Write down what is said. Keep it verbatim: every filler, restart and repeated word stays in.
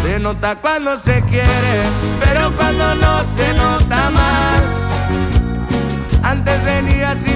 Se nota cuando se quiere, pero cuando no se nota más. Antes venía sin